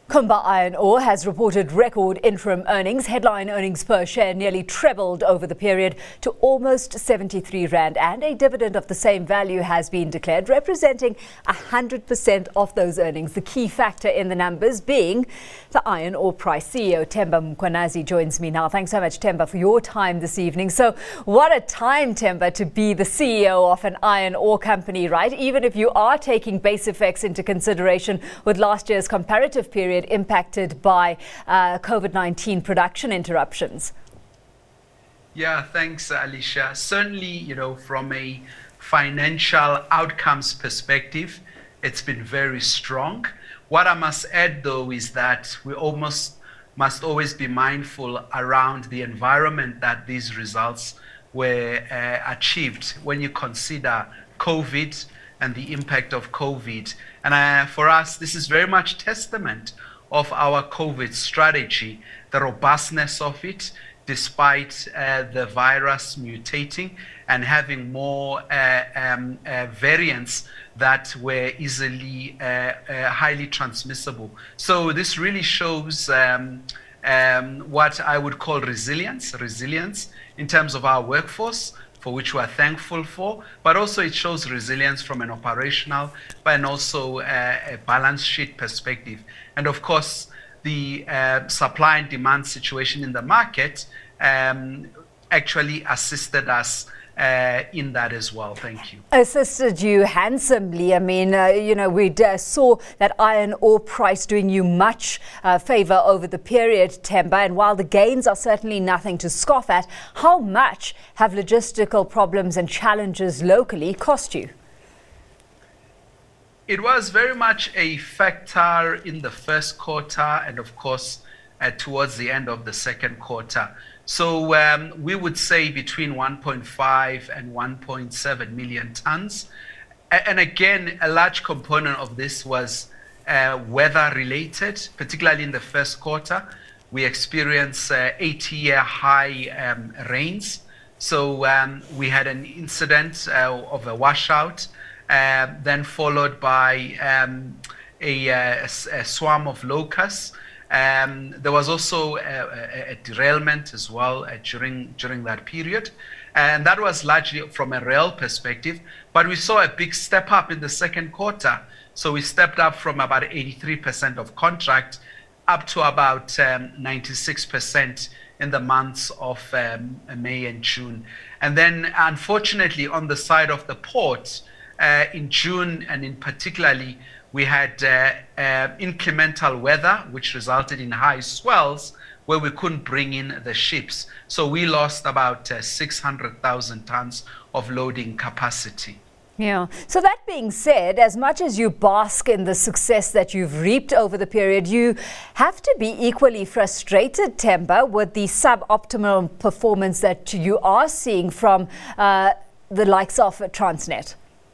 Kumba Iron Ore has reported record interim earnings. Headline earnings per share nearly trebled over the period to almost 73 Rand, and a dividend of the same value has been declared, representing 100% of those earnings. The key factor in the numbers being the iron ore price. CEO Themba Mkhwanazi joins me now. Thanks so much, Themba, for your time this evening. So what a time, Themba, to be the CEO of an iron ore company, right? Even if you are taking base effects into consideration with last year's comparative period impacted by COVID-19 production interruptions. Yeah, thanks, Alicia. Certainly, from a financial outcomes perspective, it's been very strong. What I must add, though, is that we must always be mindful around the environment that these results were achieved when you consider COVID and the impact of COVID. And for us, this is very much testament of our COVID strategy, the robustness of it, despite the virus mutating and having more variants that were easily highly transmissible. So this really shows what I would call resilience in terms of our workforce, for which we are thankful for, but also it shows resilience from an operational and also a balance sheet perspective. And of course, the supply and demand situation in the market actually assisted us in that as well. Thank you. Assisted you handsomely. I mean, we saw that iron ore price doing you much favor over the period, Themba. And while the gains are certainly nothing to scoff at, how much have logistical problems and challenges locally cost you? It was very much a factor in the first quarter and, of course, towards the end of the second quarter. So we would say between 1.5 and 1.7 million tons. And again, a large component of this was weather related, particularly in the first quarter. We experienced 80-year high rains. So we had an incident of a washout, then followed by a swarm of locusts. There was also a derailment as well during that period. And that was largely from a rail perspective. But we saw a big step up in the second quarter. So we stepped up from about 83% of contract up to about 96% in the months of May and June. And then, unfortunately, on the side of the port, in June and in particularly, we had inclemental weather, which resulted in high swells where we couldn't bring in the ships. So we lost about 600,000 tons of loading capacity. Yeah. So that being said, as much as you bask in the success that you've reaped over the period, you have to be equally frustrated, Themba, with the suboptimal performance that you are seeing from the likes of Transnet.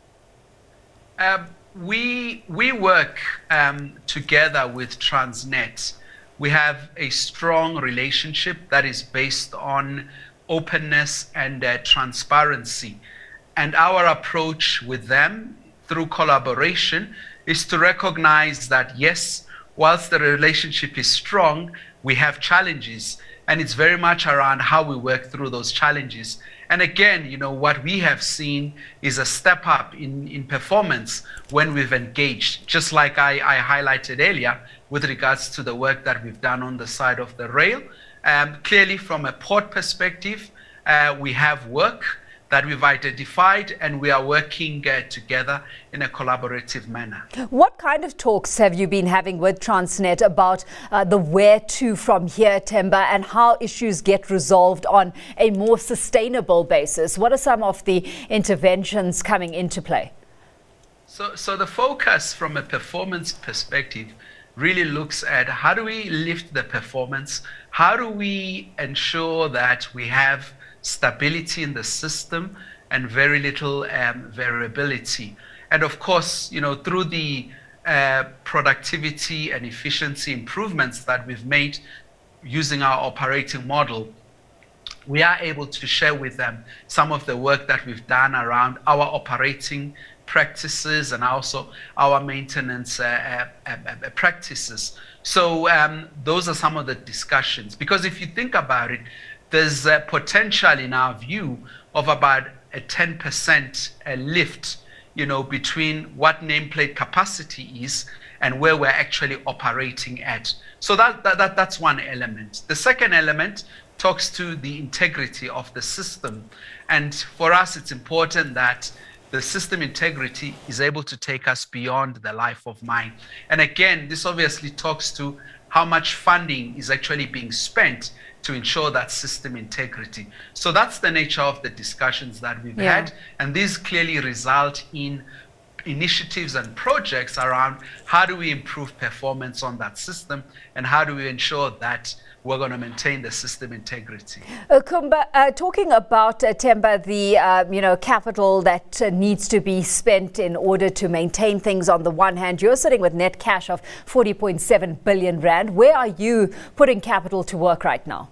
We work together with Transnet. We have a strong relationship that is based on openness and transparency. And our approach with them through collaboration is to recognize that, yes, whilst the relationship is strong, we have challenges. And it's very much around how we work through those challenges. And again, what we have seen is a step up in performance when we've engaged, just like I highlighted earlier with regards to the work that we've done on the side of the rail. Clearly, from a port perspective, we have work that we've identified and we are working together in a collaborative manner. What kind of talks have you been having with Transnet about the where to from here, Themba, and how issues get resolved on a more sustainable basis? What are some of the interventions coming into play? So the focus from a performance perspective really looks at how do we lift the performance? How do we ensure that we have stability in the system and very little variability? And of course, through the productivity and efficiency improvements that we've made using our operating model, we are able to share with them some of the work that we've done around our operating practices and also our maintenance practices. So those are some of the discussions. Because if you think about it, there's potential in our view of about a 10% lift, between what nameplate capacity is and where we're actually operating at. So that's one element. The second element talks to the integrity of the system. And for us, it's important that the system integrity is able to take us beyond the life of mine. And again, this obviously talks to how much funding is actually being spent to ensure that system integrity. So that's the nature of the discussions that we've had. And these clearly result in initiatives and projects around how do we improve performance on that system and how do we ensure that we're going to maintain the system integrity. Kumba, talking about, Themba, the capital that needs to be spent in order to maintain things. On the one hand, you're sitting with net cash of 40.7 billion rand. Where are you putting capital to work right now?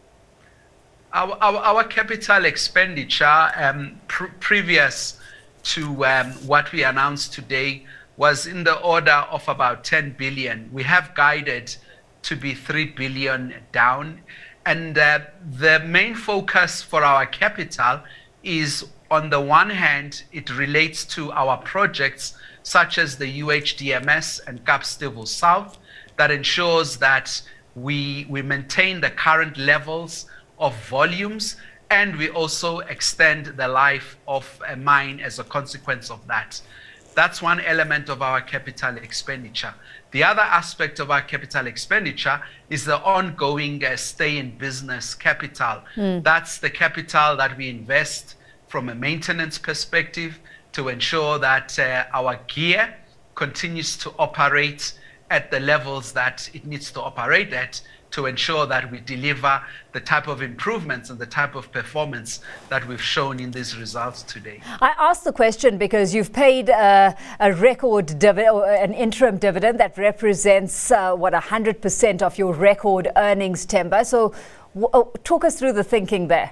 Our capital expenditure previous to what we announced today was in the order of about 10 billion. We have guided to be 3 billion down. And the main focus for our capital is, on the one hand, it relates to our projects such as the UHDMS and Kapstevel South that ensures that we maintain the current levels of volumes, and we also extend the life of a mine as a consequence of that. That's one element of our capital expenditure. The other aspect of our capital expenditure is the ongoing stay in business capital. That's the capital that we invest from a maintenance perspective to ensure that our gear continues to operate at the levels that it needs to operate at, to ensure that we deliver the type of improvements and the type of performance that we've shown in these results today. I asked the question because you've paid a record an interim dividend that represents 100% of your record earnings, Themba. So talk us through the thinking there.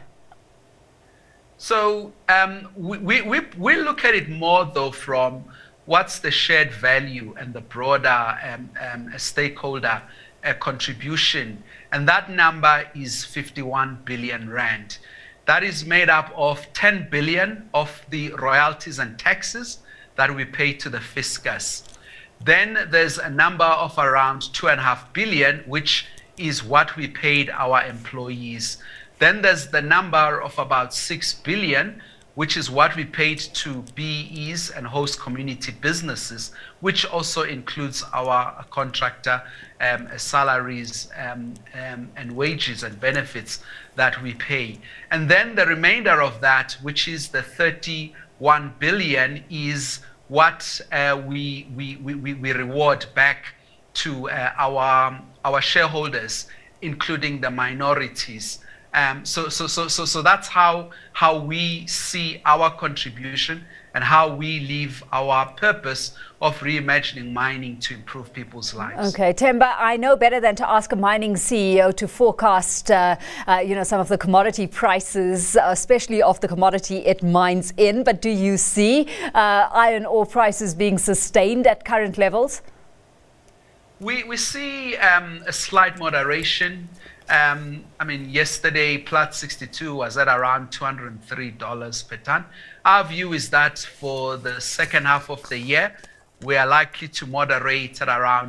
So we look at it more though from what's the shared value and the broader stakeholder contribution, and that number is 51 billion rand. That is made up of 10 billion of the royalties and taxes that we pay to the fiscus. Then there's a number of around 2.5 billion, which is what we paid our employees. Then there's the number of about 6 billion, which is what we paid to BEs and host community businesses, which also includes our contractor salaries and wages and benefits that we pay. And then the remainder of that, which is the 31 billion, is what we reward back to our shareholders, including the minorities. So that's how we see our contribution and how we live our purpose of reimagining mining to improve people's lives. Okay, Themba, I know better than to ask a mining CEO to forecast, some of the commodity prices, especially of the commodity it mines in. But do you see iron ore prices being sustained at current levels? We see a slight moderation. Yesterday, Platts 62 was at around $203 per ton. Our view is that for the second half of the year, we are likely to moderate at around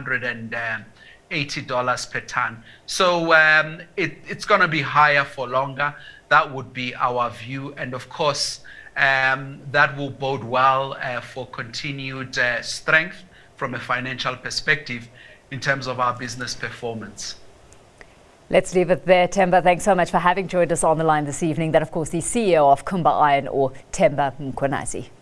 $180 per ton. So it's going to be higher for longer. That would be our view. And of course, that will bode well for continued strength from a financial perspective in terms of our business performance. Let's leave it there, Themba. Thanks so much for having joined us on the line this evening. That, of course, the CEO of Kumba Iron Ore, Themba Mkhwanazi.